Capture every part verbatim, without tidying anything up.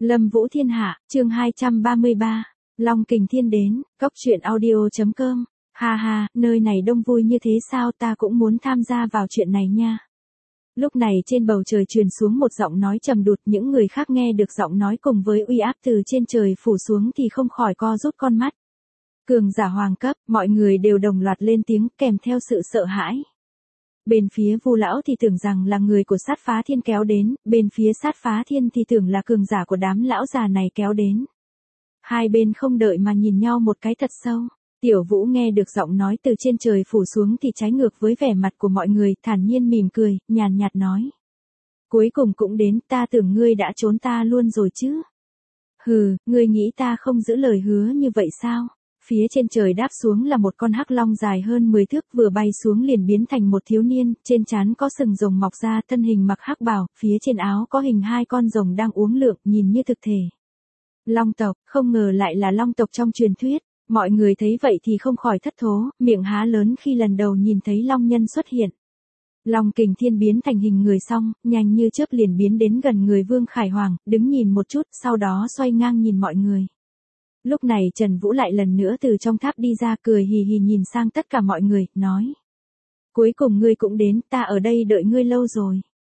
Lâm Vũ Thiên Hạ, chương hai trăm ba mươi ba. Long Kình Thiên đến, cốc truyện audio.com. Ha ha, nơi này đông vui như thế sao, ta cũng muốn tham gia vào chuyện này nha. Lúc này trên bầu trời truyền xuống một giọng nói trầm đục, những người khác nghe được giọng nói cùng với uy áp từ trên trời phủ xuống thì không khỏi co rút con mắt. Cường giả hoàng cấp, mọi người đều đồng loạt lên tiếng kèm theo sự sợ hãi. Bên phía Vu lão thì tưởng rằng là người của Sát Phá Thiên kéo đến, bên phía Sát Phá Thiên thì tưởng là cường giả của đám lão già này kéo đến. Hai bên không đợi mà nhìn nhau một cái thật sâu. Tiểu Vũ nghe được giọng nói từ trên trời phủ xuống thì trái ngược với vẻ mặt của mọi người, thản nhiên mỉm cười, nhàn nhạt nói. Cuối cùng cũng đến, ta tưởng ngươi đã trốn ta luôn rồi chứ. Hừ, ngươi nghĩ ta không giữ lời hứa như vậy sao? Phía trên trời đáp xuống là một con hắc long dài hơn mười thước, vừa bay xuống liền biến thành một thiếu niên, trên trán có sừng rồng mọc ra, thân hình mặc hắc bào, phía trên áo có hình hai con rồng đang uốn lượn, nhìn như thực thể. Long tộc, không ngờ lại là long tộc trong truyền thuyết. Mọi người thấy vậy thì không khỏi thất thố, miệng há lớn khi lần đầu nhìn thấy long nhân xuất hiện. Long Kình Thiên biến thành hình người xong, nhanh như chớp liền biến đến gần người Vương Khải Hoàng, đứng nhìn một chút, sau đó xoay ngang nhìn mọi người. Lúc này Trần Vũ lại lần nữa từ trong tháp đi ra, cười hì hì nhìn sang tất cả mọi người, nói. Cuối cùng ngươi cũng đến, ta ở đây đợi ngươi lâu rồi.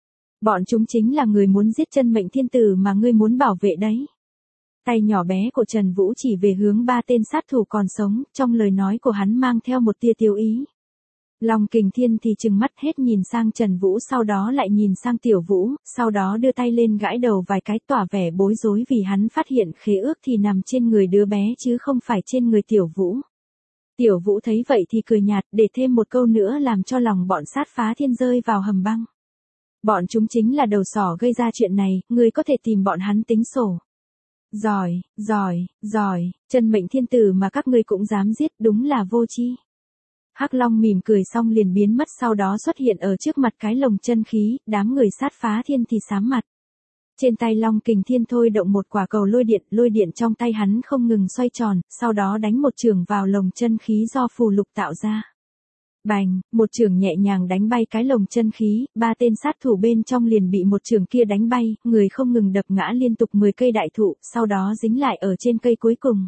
Bọn chúng chính là người muốn giết chân mệnh thiên tử mà ngươi muốn bảo vệ đấy. Tay nhỏ bé của Trần Vũ chỉ về hướng ba tên sát thủ còn sống, trong lời nói của hắn mang theo một tia tiêu ý. Long Kình Thiên thì trừng mắt hết nhìn sang Trần Vũ, sau đó lại nhìn sang Tiểu Vũ, sau đó đưa tay lên gãi đầu vài cái tỏ vẻ bối rối vì hắn phát hiện khế ước thì nằm trên người đứa bé chứ không phải trên người Tiểu Vũ. Tiểu Vũ thấy vậy thì cười nhạt, để thêm một câu nữa làm cho lòng bọn Sát Phá Thiên rơi vào hầm băng. Bọn chúng chính là đầu sỏ gây ra chuyện này, ngươi có thể tìm bọn hắn tính sổ. Giỏi, giỏi, giỏi, chân mệnh thiên tử mà các ngươi cũng dám giết, đúng là vô tri. Hắc Long mỉm cười xong liền biến mất, sau đó xuất hiện ở trước mặt cái lồng chân khí, đám người Sát Phá Thiên thì xám mặt. Trên tay Long Kình Thiên thôi động một quả cầu lôi điện, lôi điện trong tay hắn không ngừng xoay tròn, sau đó đánh một chưởng vào lồng chân khí do phù lục tạo ra. Bành, một chưởng nhẹ nhàng đánh bay cái lồng chân khí, ba tên sát thủ bên trong liền bị một chưởng kia đánh bay, người không ngừng đập ngã liên tục mười cây đại thụ, sau đó dính lại ở trên cây cuối cùng.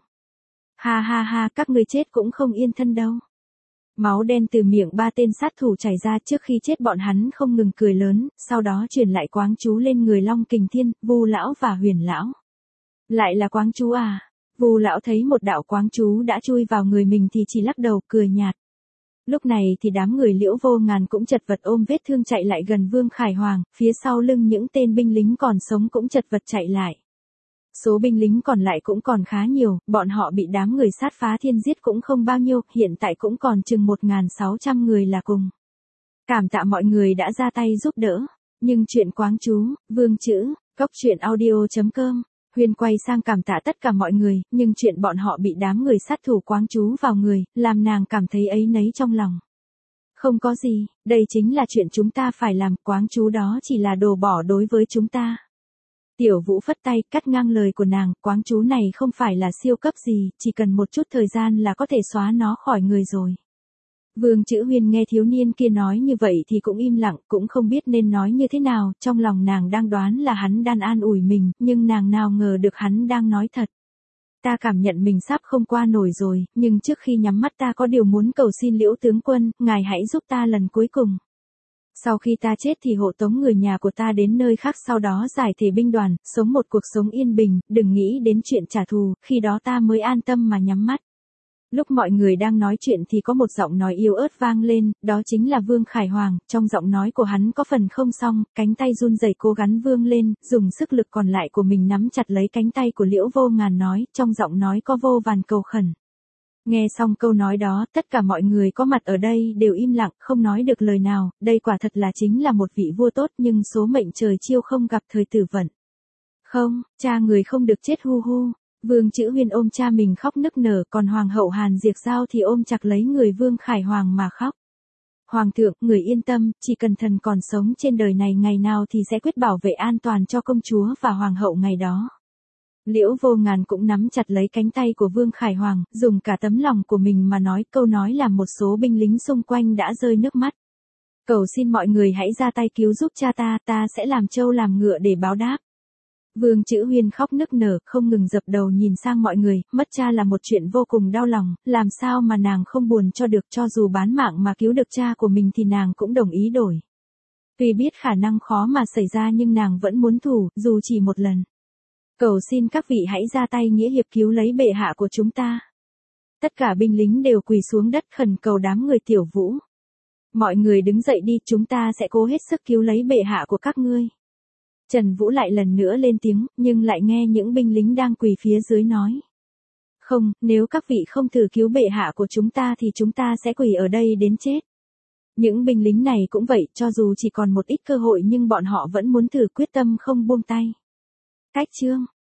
Ha ha ha, các ngươi chết cũng không yên thân đâu. Máu đen từ miệng ba tên sát thủ chảy ra, trước khi chết bọn hắn không ngừng cười lớn, sau đó truyền lại quáng chú lên người Long Kình Thiên, Vu lão và Huyền lão. Lại là quáng chú à? Vu lão thấy một đạo quáng chú đã chui vào người mình thì chỉ lắc đầu cười nhạt. Lúc này thì đám người Liễu Vô Ngàn cũng chật vật ôm vết thương chạy lại gần Vương Khải Hoàng, phía sau lưng những tên binh lính còn sống cũng chật vật chạy lại. Số binh lính còn lại cũng còn khá nhiều, bọn họ bị đám người Sát Phá Thiên giết cũng không bao nhiêu, hiện tại cũng còn chừng một nghìn sáu trăm người là cùng. Cảm tạ mọi người đã ra tay giúp đỡ, nhưng chuyện quáng chú, vương chữ, cốc truyện audio.com. Huyền quay sang cảm tạ tất cả mọi người, nhưng chuyện bọn họ bị đám người sát thủ quáng chú vào người, làm nàng cảm thấy áy náy trong lòng. Không có gì, đây chính là chuyện chúng ta phải làm, quáng chú đó chỉ là đồ bỏ đối với chúng ta. Tiểu Vũ phất tay, cắt ngang lời của nàng, quáng chú này không phải là siêu cấp gì, chỉ cần một chút thời gian là có thể xóa nó khỏi người rồi. Vương Chữ Huyền nghe thiếu niên kia nói như vậy thì cũng im lặng, cũng không biết nên nói như thế nào, trong lòng nàng đang đoán là hắn đang an ủi mình, nhưng nàng nào ngờ được hắn đang nói thật. Ta cảm nhận mình sắp không qua nổi rồi, nhưng trước khi nhắm mắt ta có điều muốn cầu xin Liễu tướng quân, ngài hãy giúp ta lần cuối cùng. Sau khi ta chết thì hộ tống người nhà của ta đến nơi khác, sau đó giải thể binh đoàn, sống một cuộc sống yên bình, đừng nghĩ đến chuyện trả thù, khi đó ta mới an tâm mà nhắm mắt. Lúc mọi người đang nói chuyện thì có một giọng nói yếu ớt vang lên, đó chính là Vương Khải Hoàng, trong giọng nói của hắn có phần không xong, cánh tay run rẩy cố gắng vươn lên, dùng sức lực còn lại của mình nắm chặt lấy cánh tay của Liễu Vô Ngàn nói, trong giọng nói có vô vàn cầu khẩn. Nghe xong câu nói đó, tất cả mọi người có mặt ở đây đều im lặng, không nói được lời nào, đây quả thật là chính là một vị vua tốt nhưng số mệnh trời chiêu không gặp thời tử vận. Không, cha người không được chết hu hu. Vương Chữ Huyền ôm cha mình khóc nức nở, còn Hoàng hậu Hàn Diệp Giao thì ôm chặt lấy người Vương Khải Hoàng mà khóc. Hoàng thượng, người yên tâm, chỉ cần thần còn sống trên đời này ngày nào thì sẽ quyết bảo vệ an toàn cho công chúa và Hoàng hậu ngày đó. Liễu Vô Ngàn cũng nắm chặt lấy cánh tay của Vương Khải Hoàng, dùng cả tấm lòng của mình mà nói, câu nói làm một số binh lính xung quanh đã rơi nước mắt. Cầu xin mọi người hãy ra tay cứu giúp cha ta, ta sẽ làm trâu làm ngựa để báo đáp. Vương Chữ Huyên khóc nức nở, không ngừng dập đầu nhìn sang mọi người, mất cha là một chuyện vô cùng đau lòng, làm sao mà nàng không buồn cho được, cho dù bán mạng mà cứu được cha của mình thì nàng cũng đồng ý đổi. Tuy biết khả năng khó mà xảy ra nhưng nàng vẫn muốn thử, dù chỉ một lần. Cầu xin các vị hãy ra tay nghĩa hiệp cứu lấy bệ hạ của chúng ta. Tất cả binh lính đều quỳ xuống đất khẩn cầu đám người Tiểu Vũ. Mọi người đứng dậy đi, chúng ta sẽ cố hết sức cứu lấy bệ hạ của các ngươi. Trần Vũ lại lần nữa lên tiếng, nhưng lại nghe những binh lính đang quỳ phía dưới nói. Không, nếu các vị không thử cứu bệ hạ của chúng ta thì chúng ta sẽ quỳ ở đây đến chết. Những binh lính này cũng vậy, cho dù chỉ còn một ít cơ hội nhưng bọn họ vẫn muốn thử, quyết tâm không buông tay. Cách chương